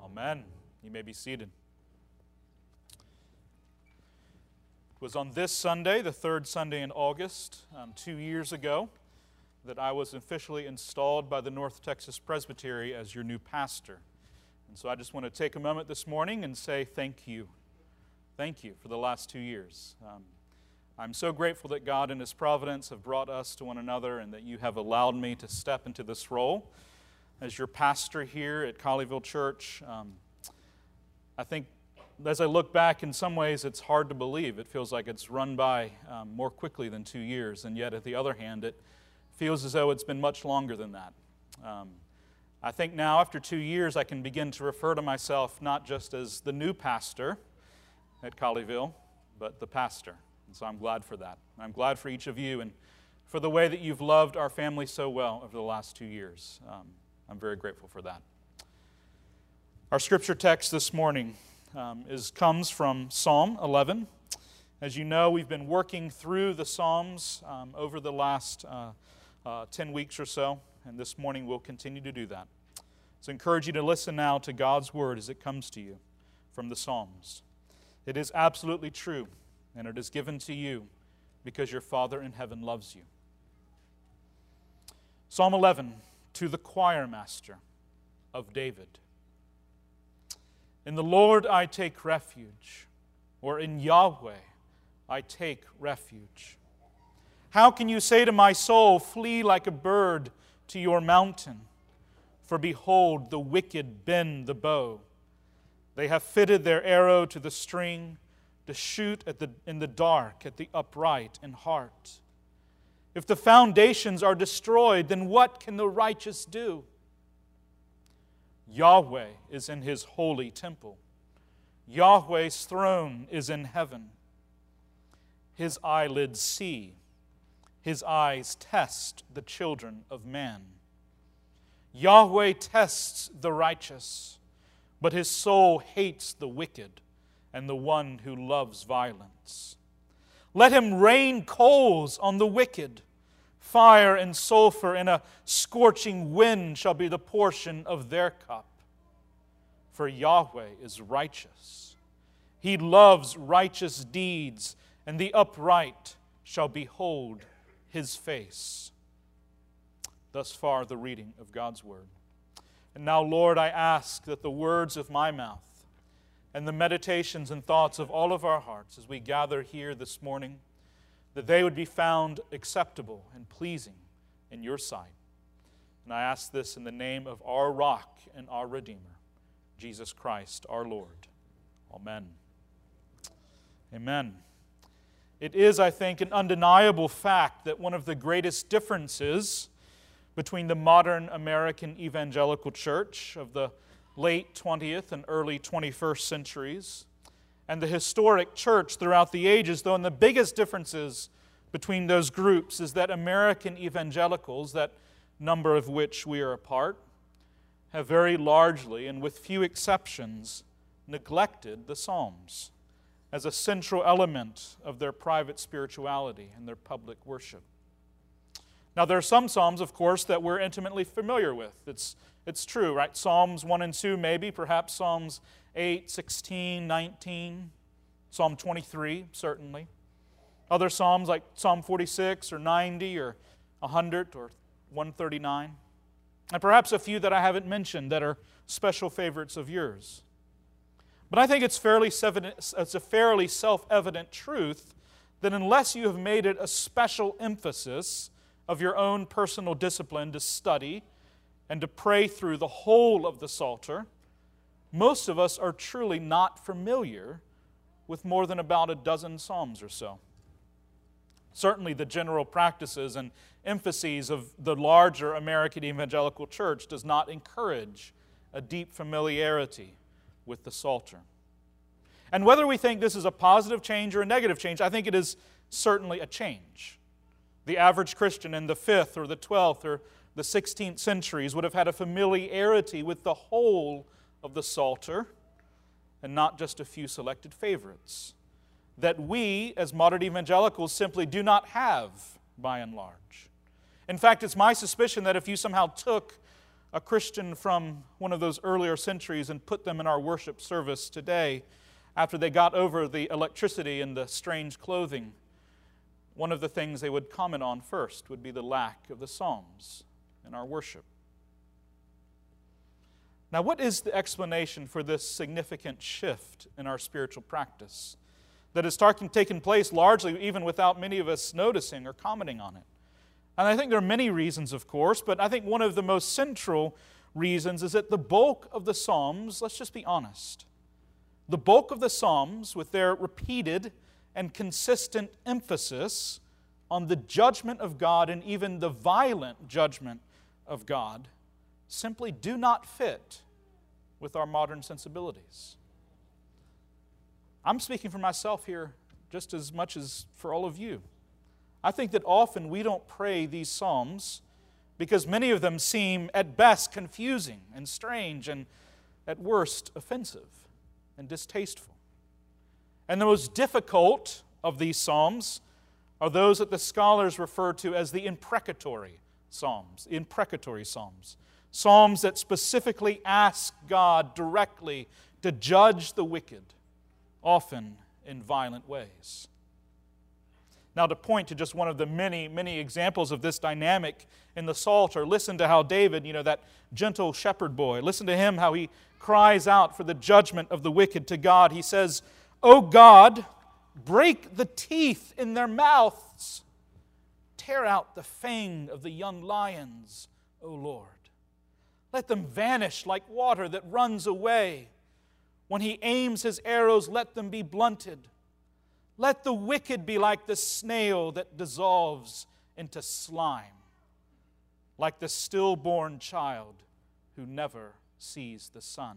Amen. You may be seated. It was on this Sunday, the third Sunday in August, 2 years ago, that I was officially installed by the North Texas Presbytery as your new pastor. And so I just want to take a moment this morning and say thank you. Thank you for the last 2 years. I'm so grateful that God in His providence have brought us to one another and that you have allowed me to step into this role as your pastor here at Colleyville Church. I think as I look back, in some ways it's hard to believe. It feels like it's run by more quickly than 2 years, and yet at the other hand, it feels as though it's been much longer than that. I think now, after 2 years, I can begin to refer to myself not just as the new pastor at Colleyville, but the pastor. And so I'm glad for that. I'm glad for each of you and for the way that you've loved our family so well over the last 2 years. I'm very grateful for that. Our scripture text this morning comes from Psalm 11. As you know, we've been working through the Psalms over the last 10 weeks or so, and this morning we'll continue to do that. So I encourage you to listen now to God's Word as it comes to you from the Psalms. It is absolutely true, and it is given to you because your Father in heaven loves you. Psalm 11, to the choir master of David. In the Lord I take refuge, or in Yahweh I take refuge. How can you say to my soul, flee like a bird to your mountain? For behold, the wicked bend the bow. They have fitted their arrow to the string to shoot in the dark at the upright in heart. If the foundations are destroyed, then what can the righteous do? Yahweh is in His holy temple. Yahweh's throne is in heaven. His eyelids see. His eyes test the children of man. Yahweh tests the righteous, but His soul hates the wicked and the one who loves violence. Let Him rain coals on the wicked. Fire and sulfur and a scorching wind shall be the portion of their cup. For Yahweh is righteous. He loves righteous deeds, and the upright shall behold His face. Thus far, the reading of God's Word. And now, Lord, I ask that the words of my mouth and the meditations and thoughts of all of our hearts as we gather here this morning, that they would be found acceptable and pleasing in your sight. And I ask this in the name of our rock and our Redeemer, Jesus Christ, our Lord. Amen. Amen. It is, I think, an undeniable fact that one of the greatest differences between the modern American evangelical church of the late 20th and early 21st centuries and the historic church throughout the ages, though, and the biggest differences between those groups is that American evangelicals, that number of which we are a part, have very largely, and with few exceptions, neglected the Psalms as a central element of their private spirituality and their public worship. Now, there are some Psalms, of course, that we're intimately familiar with. It's true, right? Psalms 1 and 2, maybe, perhaps Psalms 8, 16, 19, Psalm 23, certainly. Other Psalms like Psalm 46 or 90 or 100 or 139. And perhaps a few that I haven't mentioned that are special favorites of yours. But I think it's a fairly self-evident truth that unless you have made it a special emphasis of your own personal discipline to study and to pray through the whole of the Psalter, most of us are truly not familiar with more than about a dozen Psalms or so. Certainly the general practices and emphases of the larger American evangelical church does not encourage a deep familiarity with the Psalter. And whether we think this is a positive change or a negative change, I think it is certainly a change. The average Christian in the 5th or the 12th or the 16th centuries would have had a familiarity with the whole of the Psalter and not just a few selected favorites that we, as modern evangelicals, simply do not have by and large. In fact, it's my suspicion that if you somehow took a Christian from one of those earlier centuries and put them in our worship service today, after they got over the electricity and the strange clothing, one of the things they would comment on first would be the lack of the Psalms in our worship. Now, what is the explanation for this significant shift in our spiritual practice that has taken place largely even without many of us noticing or commenting on it? And I think there are many reasons, of course, but I think one of the most central reasons is that the bulk of the Psalms, let's just be honest, the bulk of the Psalms, with their repeated and consistent emphasis on the judgment of God and even the violent judgment of God, simply do not fit with our modern sensibilities. I'm speaking for myself here just as much as for all of you. I think that often we don't pray these Psalms because many of them seem at best confusing and strange and at worst offensive and distasteful. And the most difficult of these Psalms are those that the scholars refer to as the imprecatory Psalms. Psalms that specifically ask God directly to judge the wicked, often in violent ways. Now, to point to just one of the many, many examples of this dynamic in the Psalter, listen to how David, that gentle shepherd boy, listen to him how he cries out for the judgment of the wicked to God. He says, "O God, break the teeth in their mouths. Tear out the fang of the young lions, O Lord. Let them vanish like water that runs away. When he aims his arrows, let them be blunted. Let the wicked be like the snail that dissolves into slime, like the stillborn child who never sees the sun."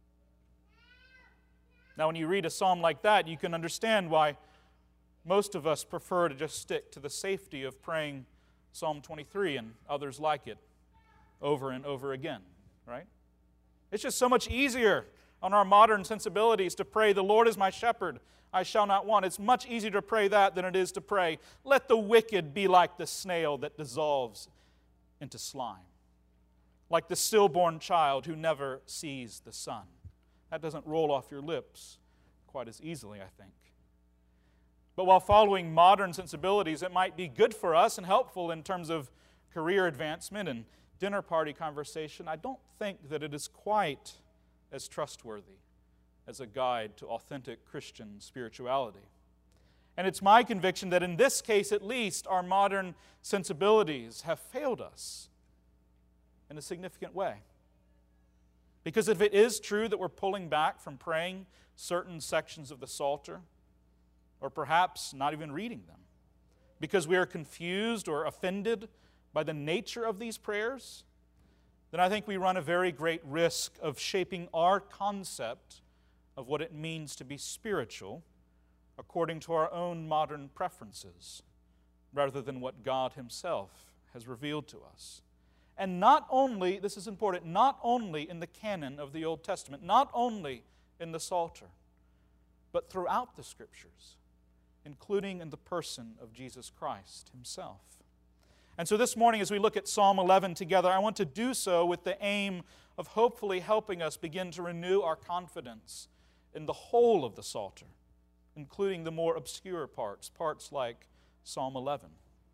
Now, when you read a psalm like that, you can understand why most of us prefer to just stick to the safety of praying Psalm 23 and others like it over and over again, right? It's just so much easier on our modern sensibilities to pray, "The Lord is my shepherd, I shall not want." It's much easier to pray that than it is to pray, "Let the wicked be like the snail that dissolves into slime, like the stillborn child who never sees the sun." That doesn't roll off your lips quite as easily, I think. But while following modern sensibilities, it might be good for us and helpful in terms of career advancement and dinner party conversation, I don't think that it is quite as trustworthy as a guide to authentic Christian spirituality. And it's my conviction that in this case at least, our modern sensibilities have failed us in a significant way. Because if it is true that we're pulling back from praying certain sections of the Psalter, or perhaps not even reading them, because we are confused or offended by the nature of these prayers, then I think we run a very great risk of shaping our concept of what it means to be spiritual according to our own modern preferences, rather than what God Himself has revealed to us. And not only, this is important, not only in the canon of the Old Testament, not only in the Psalter, but throughout the Scriptures, including in the person of Jesus Christ Himself. And so this morning, as we look at Psalm 11 together, I want to do so with the aim of hopefully helping us begin to renew our confidence in the whole of the Psalter, including the more obscure parts like Psalm 11.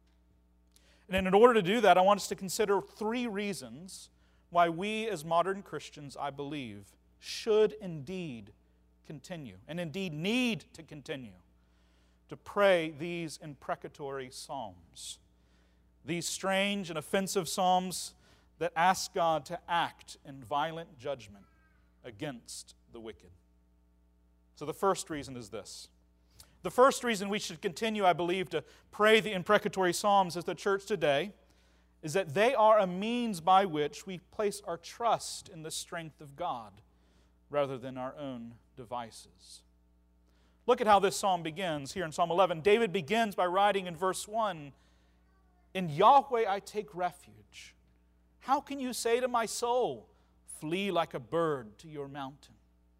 And in order to do that, I want us to consider 3 reasons why we as modern Christians, I believe, should indeed continue, and indeed need to continue, to pray these imprecatory psalms. These strange and offensive psalms that ask God to act in violent judgment against the wicked. So the first reason is this. The first reason we should continue, I believe, to pray the imprecatory psalms as the church today is that they are a means by which we place our trust in the strength of God rather than our own devices. Look at how this psalm begins here in Psalm 11. David begins by writing in verse 1, "In Yahweh I take refuge. How can you say to my soul, flee like a bird to your mountain?"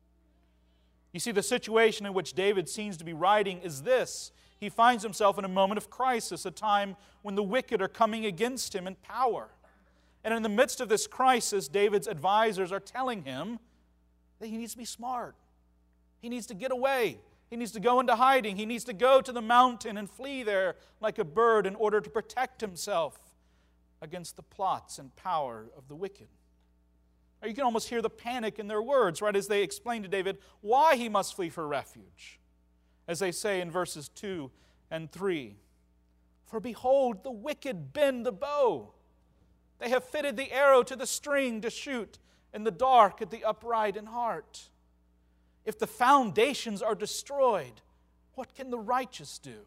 You see, the situation in which David seems to be writing is this. He finds himself in a moment of crisis, a time when the wicked are coming against him in power. And in the midst of this crisis, David's advisors are telling him that he needs to be smart. He needs to get away. He needs to go into hiding. He needs to go to the mountain and flee there like a bird in order to protect himself against the plots and power of the wicked. Or you can almost hear the panic in their words, right, as they explain to David why he must flee for refuge. As they say in verses 2 and 3, "For behold, the wicked bend the bow. They have fitted the arrow to the string to shoot in the dark at the upright in heart. If the foundations are destroyed, what can the righteous do?"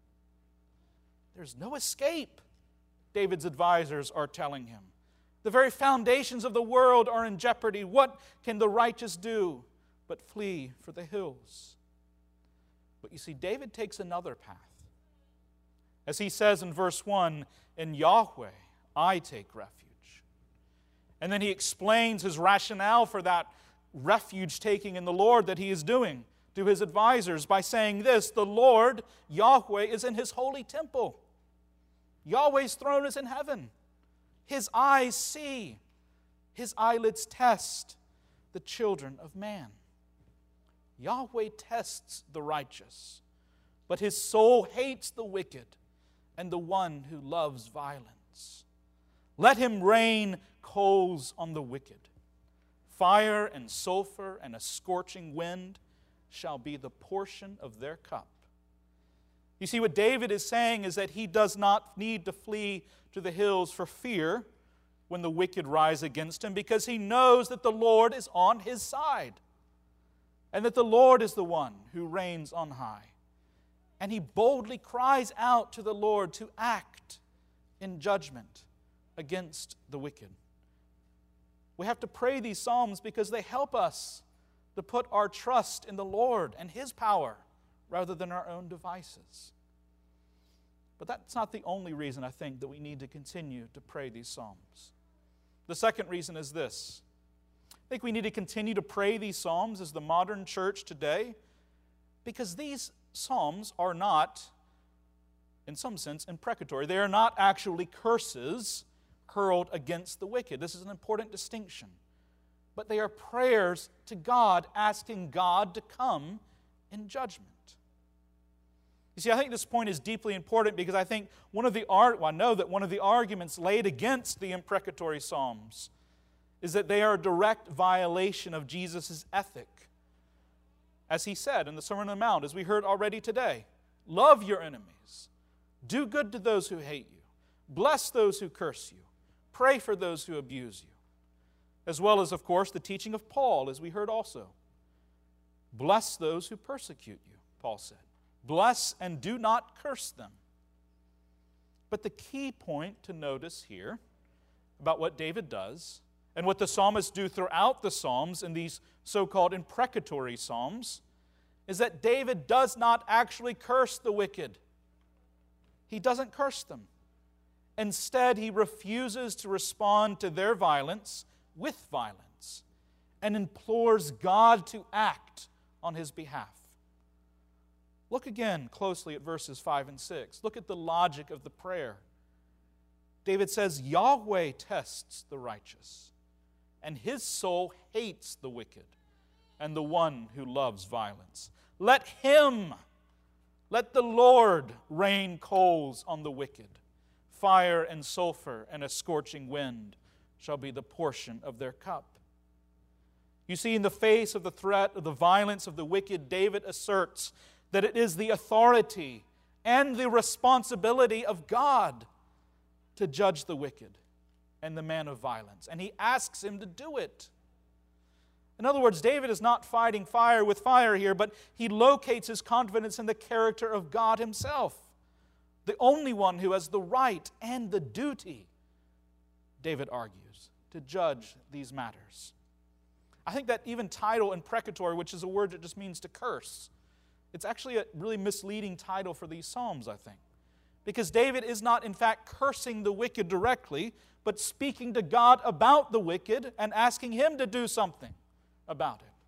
There's no escape, David's advisors are telling him. The very foundations of the world are in jeopardy. What can the righteous do but flee for the hills? But you see, David takes another path. As he says in verse 1, "In Yahweh I take refuge." And then he explains his rationale for that refuge taking in the Lord that he is doing to his advisors by saying this: "The Lord, Yahweh, is in His holy temple. Yahweh's throne is in heaven. His eyes see, His eyelids test the children of man." Yahweh tests the righteous, but His soul hates the wicked and the one who loves violence. Let Him rain coals on the wicked. Fire and sulfur and a scorching wind shall be the portion of their cup. You see, what David is saying is that he does not need to flee to the hills for fear when the wicked rise against him, because he knows that the Lord is on his side and that the Lord is the one who reigns on high. And he boldly cries out to the Lord to act in judgment against the wicked. We have to pray these psalms because they help us to put our trust in the Lord and His power rather than our own devices. But that's not the only reason I think that we need to continue to pray these psalms. The second reason is this. I think we need to continue to pray these psalms as the modern church today because these psalms are not, in some sense, imprecatory. They are not actually curses hurled against the wicked. This is an important distinction. But they are prayers to God, asking God to come in judgment. You see, I think this point is deeply important because I think I know that one of the arguments laid against the imprecatory psalms is that they are a direct violation of Jesus' ethic. As He said in the Sermon on the Mount, as we heard already today, love your enemies, do good to those who hate you, bless those who curse you, pray for those who abuse you. As well as, of course, the teaching of Paul, as we heard also. Bless those who persecute you, Paul said. Bless and do not curse them. But the key point to notice here about what David does and what the psalmists do throughout the Psalms in these so-called imprecatory psalms is that David does not actually curse the wicked. He doesn't curse them. Instead, he refuses to respond to their violence with violence and implores God to act on his behalf. Look again closely at verses 5 and 6. Look at the logic of the prayer. David says, Yahweh tests the righteous, and his soul hates the wicked and the one who loves violence. Let the Lord rain coals on the wicked. Fire and sulfur and a scorching wind shall be the portion of their cup. You see, in the face of the threat of the violence of the wicked, David asserts that it is the authority and the responsibility of God to judge the wicked and the man of violence. And he asks him to do it. In other words, David is not fighting fire with fire here, but he locates his confidence in the character of God himself, the only one who has the right and the duty, David argues, to judge these matters. I think that even title, imprecatory, which is a word that just means to curse, it's actually a really misleading title for these Psalms, I think. Because David is not, in fact, cursing the wicked directly, but speaking to God about the wicked and asking Him to do something about it.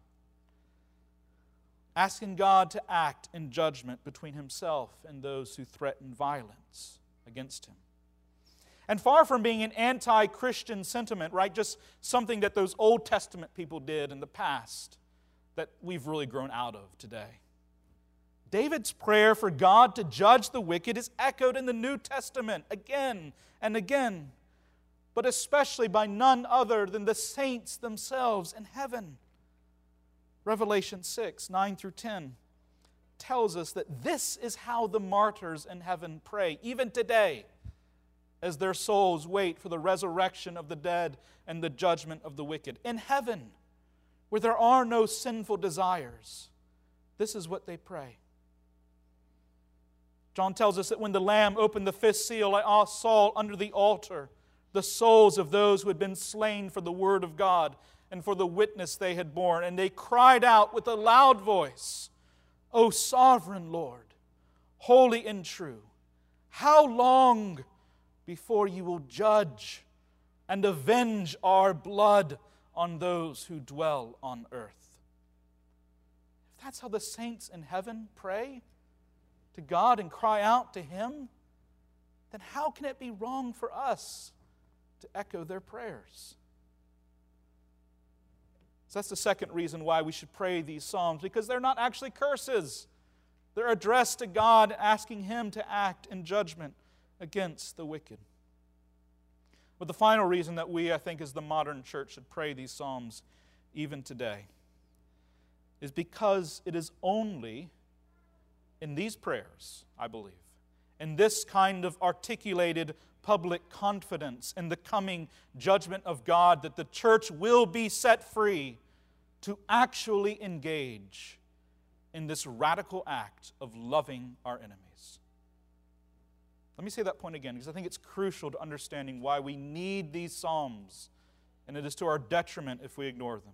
Asking God to act in judgment between Himself and those who threaten violence against Him. And far from being an anti-Christian sentiment, right, just something that those Old Testament people did in the past that we've really grown out of today. David's prayer for God to judge the wicked is echoed in the New Testament again and again, but especially by none other than the saints themselves in heaven. Revelation 6, 9 through 10 tells us that this is how the martyrs in heaven pray, even today, as their souls wait for the resurrection of the dead and the judgment of the wicked. In heaven, where there are no sinful desires, this is what they pray. John tells us that when the Lamb opened the fifth seal, I saw under the altar the souls of those who had been slain for the word of God and for the witness they had borne. And they cried out with a loud voice, O sovereign Lord, holy and true, how long before you will judge and avenge our blood on those who dwell on earth? If that's how the saints in heaven pray to God and cry out to Him, then how can it be wrong for us to echo their prayers? So that's the second reason why we should pray these psalms, because they're not actually curses. They're addressed to God, asking Him to act in judgment against the wicked. But the final reason that we, I think, as the modern church should pray these psalms even today is because it is only in these prayers, I believe, in this kind of articulated public confidence in the coming judgment of God, that the church will be set free to actually engage in this radical act of loving our enemies. Let me say that point again, because I think it's crucial to understanding why we need these psalms, and it is to our detriment if we ignore them.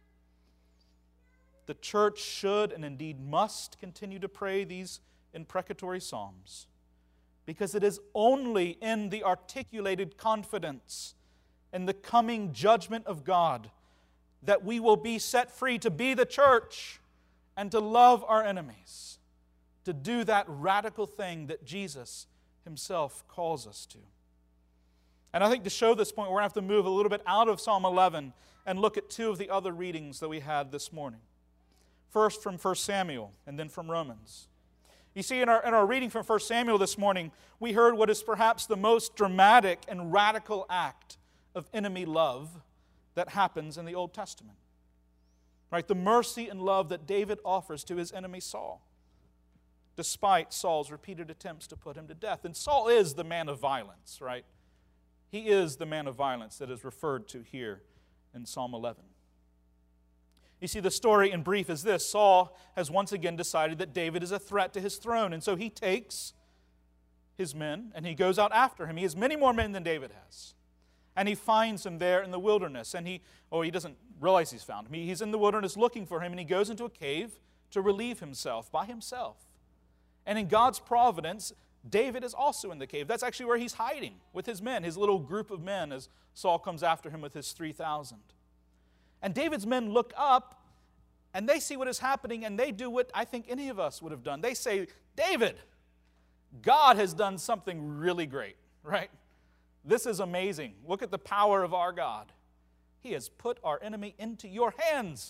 The church should and indeed must continue to pray these imprecatory psalms, because it is only in the articulated confidence in the coming judgment of God that we will be set free to be the church and to love our enemies, to do that radical thing that Jesus Himself calls us to. And I think to show this point, we're going to have to move a little bit out of Psalm 11 and look at two of the other readings that we had this morning. First from 1 Samuel and then from Romans. You see, in our reading from 1 Samuel this morning, we heard what is perhaps the most dramatic and radical act of enemy love that happens in the Old Testament. Right? The mercy and love that David offers to his enemy Saul, despite Saul's repeated attempts to put him to death. And Saul is the man of violence, right? He is the man of violence that is referred to here in Psalm 11. You see, the story in brief is this. Saul has once again decided that David is a threat to his throne, and so he takes his men and he goes out after him. He has many more men than David has. And he finds him there in the wilderness, and he doesn't realize he's found him. He's in the wilderness looking for him, and he goes into a cave to relieve himself by himself. And in God's providence, David is also in the cave. That's actually where he's hiding with his men, his little group of men, as Saul comes after him with his 3,000. And David's men look up, and they see what is happening, and they do what I think any of us would have done. They say, David, God has done something really great, right? This is amazing. Look at the power of our God. He has put our enemy into your hands.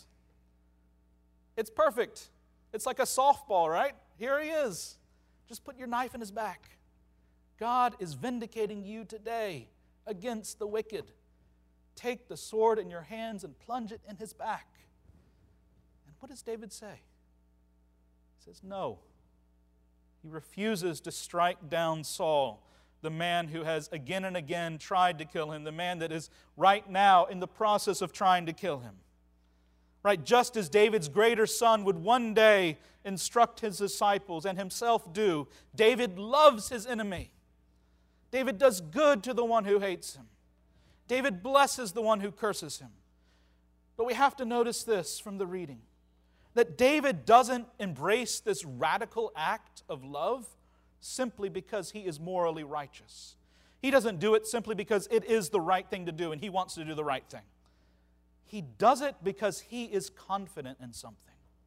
It's perfect. It's like a softball, right? Here he is. Just put your knife in his back. God is vindicating you today against the wicked. Take the sword in your hands and plunge it in his back. And what does David say? He says, no. He refuses to strike down Saul, the man who has again and again tried to kill him, the man that is right now in the process of trying to kill him. Right? Just as David's greater son would one day instruct his disciples and himself do, David loves his enemy. David does good to the one who hates him. David blesses the one who curses him. But we have to notice this from the reading, that David doesn't embrace this radical act of love simply because he is morally righteous. He doesn't do it simply because it is the right thing to do and he wants to do the right thing. He does it because he is confident in something.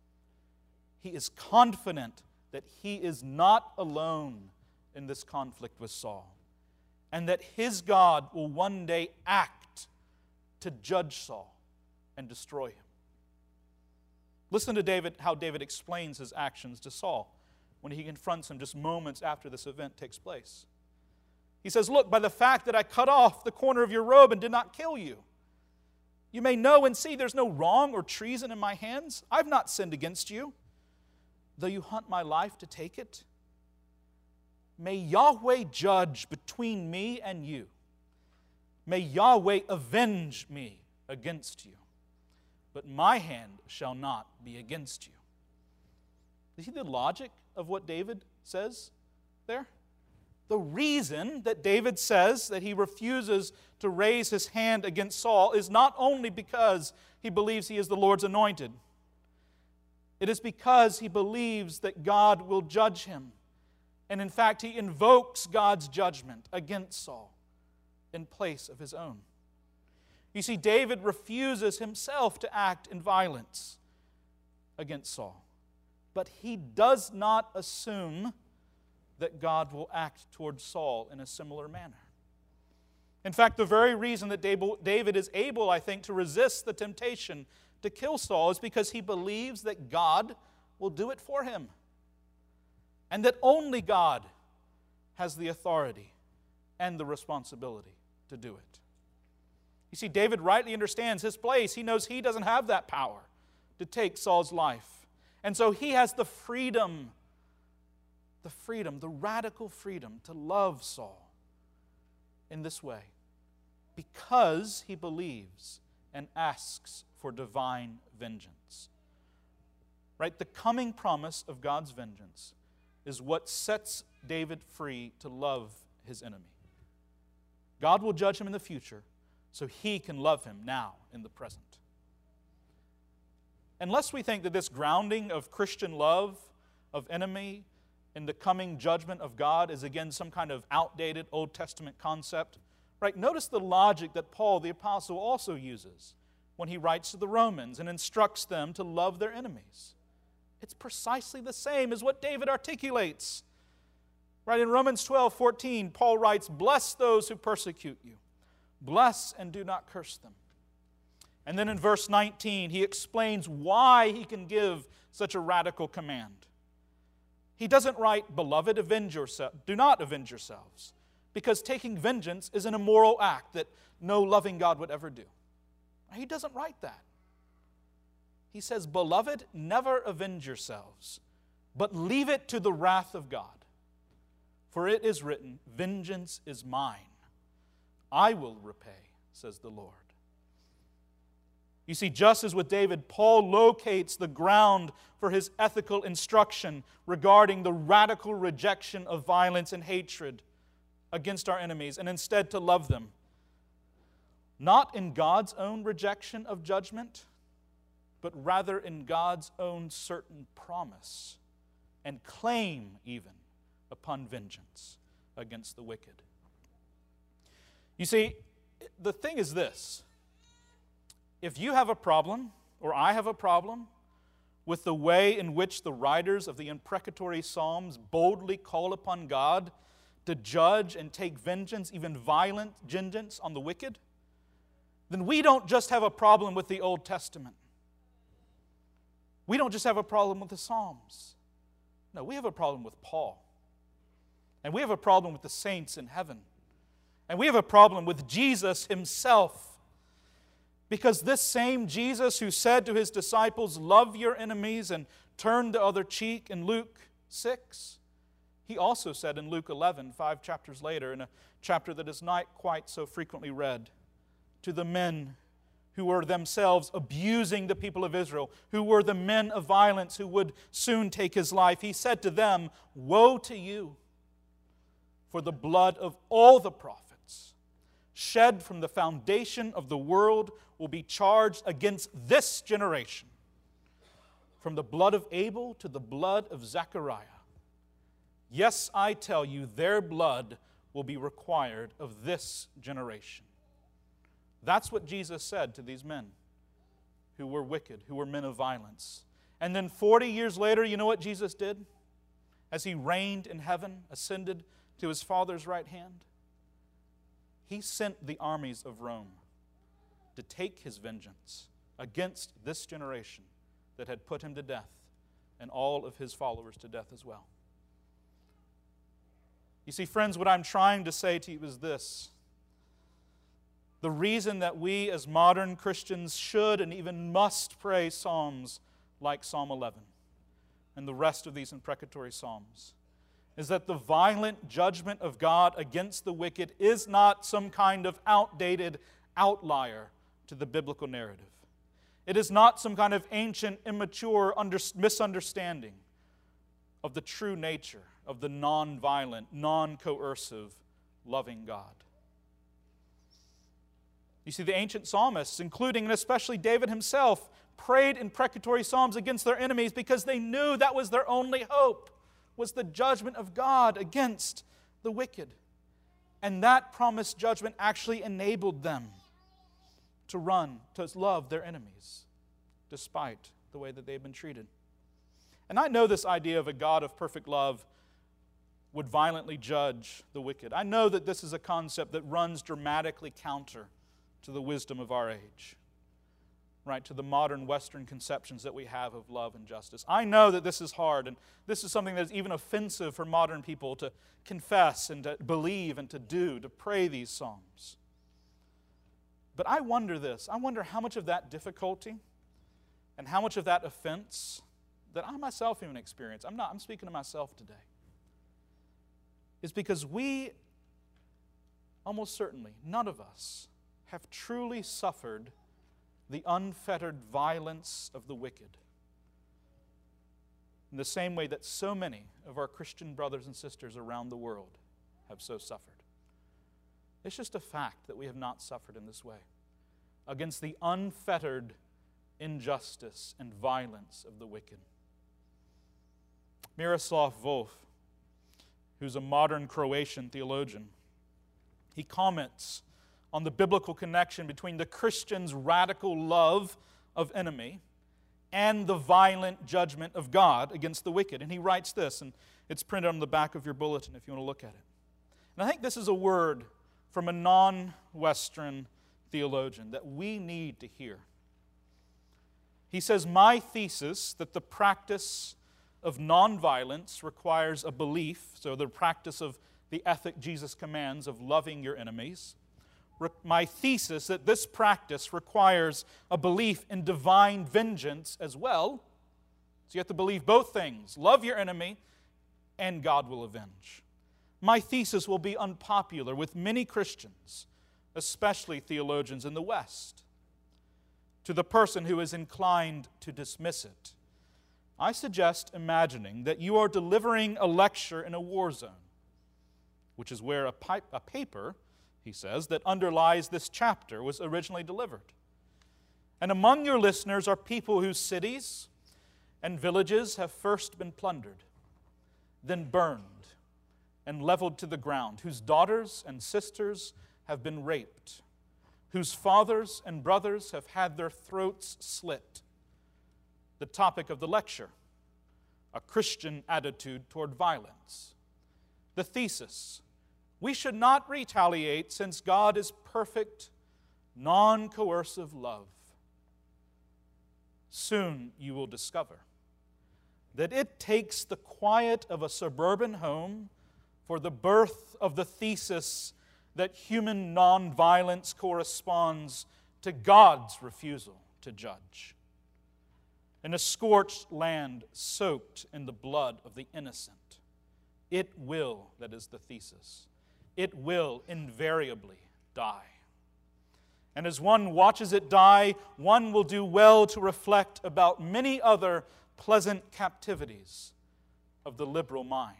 He is confident that he is not alone in this conflict with Saul. and that his God will one day act to judge Saul and destroy him. Listen to David, how David explains his actions to Saul when he confronts him just moments after this event takes place. He says, "Look, by the fact that I cut off the corner of your robe and did not kill you, you may know and see there's no wrong or treason in my hands. I've not sinned against you, though you hunt my life to take it. May Yahweh judge between me and you. May Yahweh avenge me against you. But my hand shall not be against you." You see the logic of what David says there? The reason that David says that he refuses to raise his hand against Saul is not only because he believes he is the Lord's anointed. It is because he believes that God will judge him. And in fact, he invokes God's judgment against Saul in place of his own. You see, David refuses himself to act in violence against Saul. But he does not assume that God will act towards Saul in a similar manner. In fact, the very reason that David is able, I think, to resist the temptation to kill Saul is because he believes that God will do it for him, and that only God has the authority and the responsibility to do it. You see, David rightly understands his place. He knows he doesn't have that power to take Saul's life. And so he has the radical freedom to love Saul in this way because he believes and asks for divine vengeance. Right? The coming promise of God's vengeance is what sets David free to love his enemy. God will judge him in the future so he can love him now in the present. Unless we think that this grounding of Christian love of enemy in the coming judgment of God is again some kind of outdated Old Testament concept, right? Notice the logic that Paul the Apostle also uses when he writes to the Romans and instructs them to love their enemies. It's precisely the same as what David articulates. Right, in Romans 12:14, Paul writes, "Bless those who persecute you. Bless and do not curse them." And then in verse 19, he explains why he can give such a radical command. He doesn't write, "Beloved, do not avenge yourselves," because taking vengeance is an immoral act that no loving God would ever do. He doesn't write that. He says, "Beloved, never avenge yourselves, but leave it to the wrath of God. For it is written, 'Vengeance is mine. I will repay,' says the Lord." You see, just as with David, Paul locates the ground for his ethical instruction regarding the radical rejection of violence and hatred against our enemies, and instead to love them. Not in God's own rejection of judgment, but rather in God's own certain promise and claim even upon vengeance against the wicked. You see, the thing is this. If you have a problem, or I have a problem, with the way in which the writers of the imprecatory Psalms boldly call upon God to judge and take vengeance, even violent vengeance on the wicked, then we don't just have a problem with the Old Testament. We don't just have a problem with the Psalms. No, we have a problem with Paul. And we have a problem with the saints in heaven. And we have a problem with Jesus himself. Because this same Jesus who said to his disciples, "Love your enemies and turn the other cheek," in Luke 6, he also said in Luke 11, 5 chapters later, in a chapter that is not quite so frequently read, to the men who were themselves abusing the people of Israel, who were the men of violence who would soon take his life. He said to them, "Woe to you, for the blood of all the prophets shed from the foundation of the world will be charged against this generation, from the blood of Abel to the blood of Zechariah. Yes, I tell you, their blood will be required of this generation." That's what Jesus said to these men who were wicked, who were men of violence. And then 40 years later, you know what Jesus did? As he reigned in heaven, ascended to his Father's right hand? He sent the armies of Rome to take his vengeance against this generation that had put him to death and all of his followers to death as well. You see, friends, what I'm trying to say to you is this. The reason that we as modern Christians should and even must pray psalms like Psalm 11 and the rest of these imprecatory psalms is that the violent judgment of God against the wicked is not some kind of outdated outlier to the biblical narrative. It is not some kind of ancient, immature misunderstanding of the true nature of the non-violent, non-coercive, loving God. You see, the ancient psalmists, including and especially David himself, prayed imprecatory psalms against their enemies because they knew that was their only hope, was the judgment of God against the wicked. And that promised judgment actually enabled them to love their enemies, despite the way that they've been treated. And I know this idea of a God of perfect love would violently judge the wicked. I know that this is a concept that runs dramatically counter to the wisdom of our age, right, to the modern Western conceptions that we have of love and justice. I know that this is hard, and this is something that is even offensive for modern people to confess and to believe and to do, to pray these psalms. But I wonder this. I wonder how much of that difficulty and how much of that offense that I myself even experience, I'm speaking to myself today, is because we, almost certainly, none of us, have truly suffered the unfettered violence of the wicked in the same way that so many of our Christian brothers and sisters around the world have so suffered. It's just a fact that we have not suffered in this way against the unfettered injustice and violence of the wicked. Miroslav Volf, who's a modern Croatian theologian, he comments on the biblical connection between the Christian's radical love of enemy and the violent judgment of God against the wicked. And he writes this, and it's printed on the back of your bulletin if you want to look at it. And I think this is a word from a non-Western theologian that we need to hear. He says, "My thesis that the practice of nonviolence requires a belief," so the practice of the ethic Jesus commands of loving your enemies, my thesis that this practice requires a belief in divine vengeance as well. So you have to believe both things. Love your enemy and God will avenge. My thesis will be unpopular with many Christians, especially theologians in the West. To the person who is inclined to dismiss it, I suggest imagining that you are delivering a lecture in a war zone, which is where a paper, he says, that underlies this chapter was originally delivered. And among your listeners are people whose cities and villages have first been plundered, then burned and leveled to the ground, whose daughters and sisters have been raped, whose fathers and brothers have had their throats slit. The topic of the lecture, a Christian attitude toward violence. The thesis, we should not retaliate since God is perfect, non-coercive love. Soon you will discover that it takes the quiet of a suburban home for the birth of the thesis that human nonviolence corresponds to God's refusal to judge. In a scorched land soaked in the blood of the innocent, it will, that is the thesis, it will invariably die. And as one watches it die, one will do well to reflect about many other pleasant captivities of the liberal mind.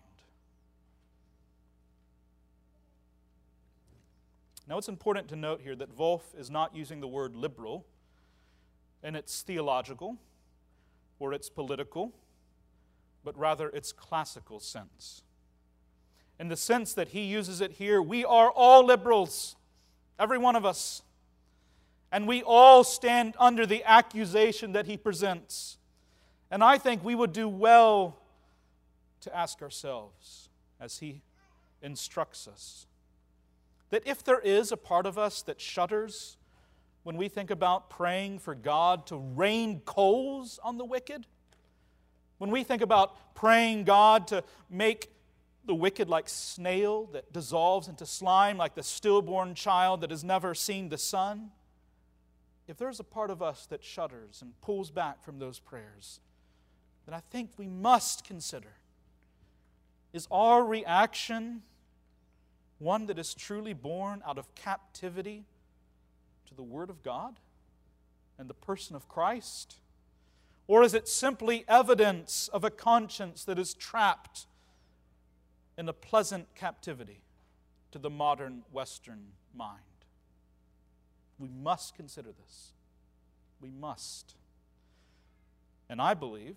Now it's important to note here that Volf is not using the word liberal in its theological or its political, but rather its classical sense. In the sense that he uses it here, we are all liberals, every one of us. And we all stand under the accusation that he presents. And I think we would do well to ask ourselves, as he instructs us, that if there is a part of us that shudders when we think about praying for God to rain coals on the wicked, when we think about praying God to make the wicked like snail that dissolves into slime, like the stillborn child that has never seen the sun, if there's a part of us that shudders and pulls back from those prayers, then I think we must consider, is our reaction one that is truly born out of captivity to the Word of God and the person of Christ? Or is it simply evidence of a conscience that is trapped in a pleasant captivity to the modern Western mind? We must consider this. We must. And I believe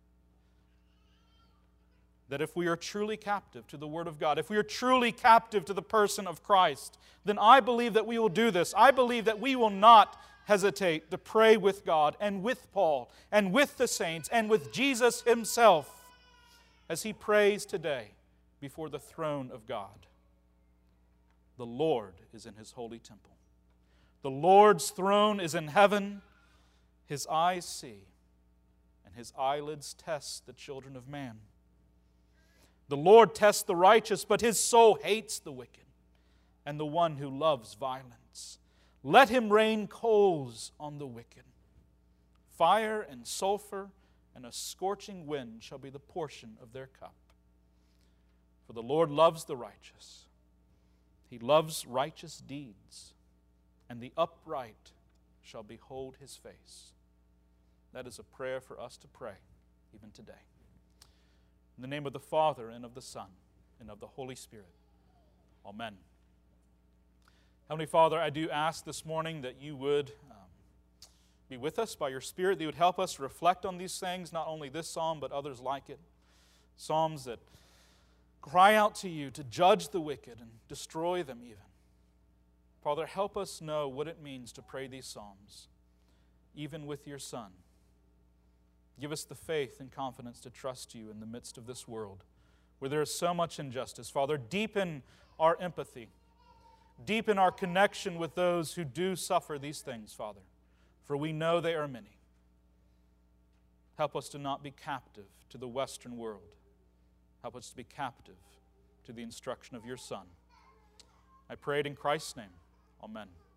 that if we are truly captive to the Word of God, if we are truly captive to the person of Christ, then I believe that we will do this. I believe that we will not hesitate to pray with God and with Paul and with the saints and with Jesus Himself as He prays today before the throne of God. The Lord is in His holy temple. The Lord's throne is in heaven. His eyes see, and His eyelids test the children of man. The Lord tests the righteous, but His soul hates the wicked and the one who loves violence. Let Him rain coals on the wicked. Fire and sulfur and a scorching wind shall be the portion of their cup. For the Lord loves the righteous. He loves righteous deeds, and the upright shall behold His face. That is a prayer for us to pray even today. In the name of the Father, and of the Son, and of the Holy Spirit. Amen. Heavenly Father, I do ask this morning that You would be with us by Your Spirit, that You would help us reflect on these things, not only this psalm, but others like it. Psalms that cry out to You to judge the wicked and destroy them even. Father, help us know what it means to pray these psalms, even with Your Son. Give us the faith and confidence to trust You in the midst of this world where there is so much injustice. Father, deepen our empathy. Deepen our connection with those who do suffer these things, Father, for we know they are many. Help us to not be captive to the Western world. Help us to be captive to the instruction of Your Son. I pray it in Christ's name. Amen.